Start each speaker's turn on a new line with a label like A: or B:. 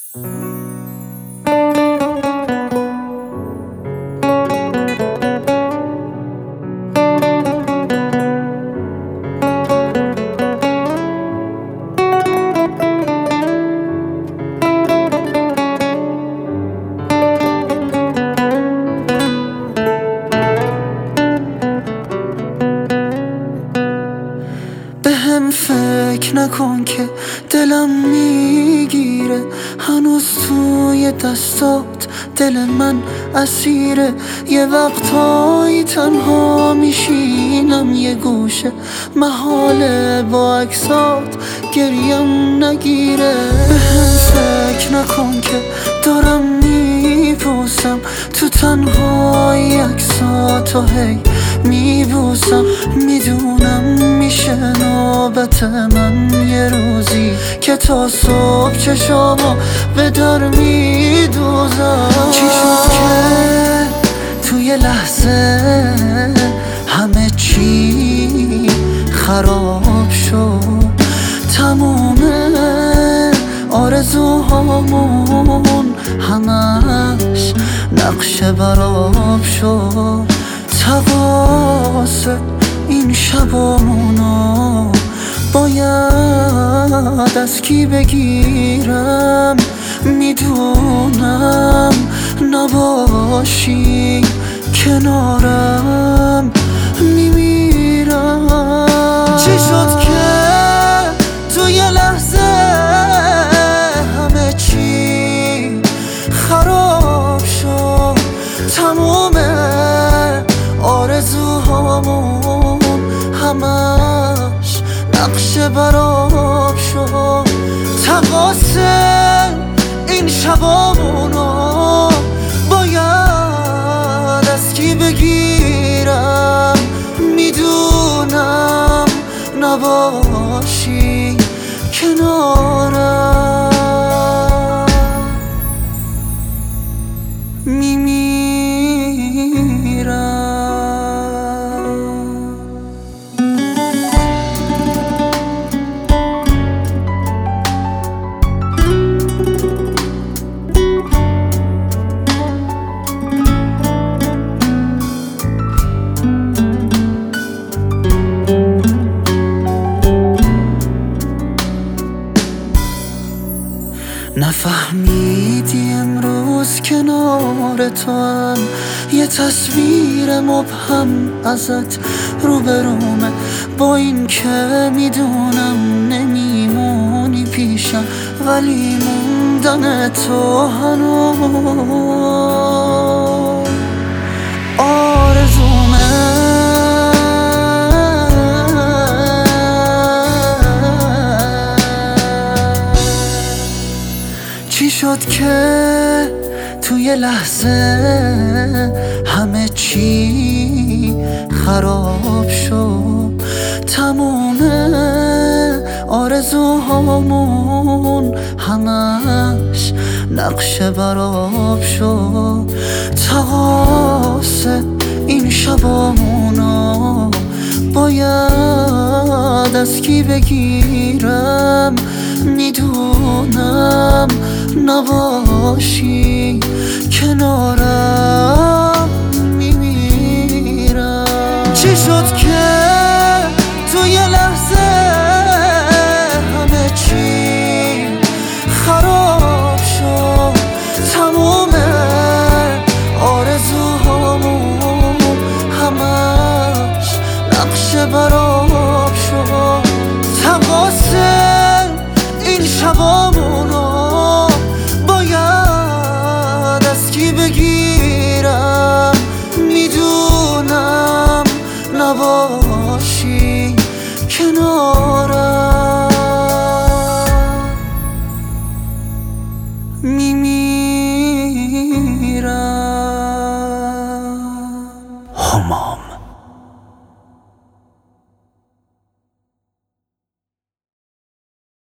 A: بهم فکر نکن که دلم میگیره، هنوز توی دستات دل من اسیره. یه وقتایی تنها میشینم یه گوشه، محاله با عکسات گریم نگیره. بهم فکر نکن که دارم میپوسم تو تنهایی، عکساتو هی میبوسم. میدونم میشه نوبت من یه روزی که تا صبح چشامو به در میدوزم. چی شد که توی لحظه همه چی خراب شد؟ تموم آرزوهامون همش نقشه براب شد. تقاص این شبامونو باید از کی بگیرم؟ میدونم نباشی کنارم میمیرم. چی شد که توی لحظه همه چی خراب شد؟ تموم آرزوهامون همش نقشه براب شد. تقاص این شبامونو باید از کی بگیرم؟ میدونم نباشی کنارم میمیرم. نفهمیدی امروز کنار تو هم یه تصویر مبهم ازت روبرومه، با این که میدونم نمیمونی پیشم، ولی موندن تو هنوز آرزومه. چی شد که توی لحظه همه چی خراب شد؟ تموم آرزوهامون همش نقشه براب شد. تقاص این شبامونو باید از کی بگیرم؟ میدونم نباشی کنارم میمیرم. چی شد که توی لحظه همه چی خراب شد؟ تموم آرزوهامون همش نقشه براب شد. تقاص این شبا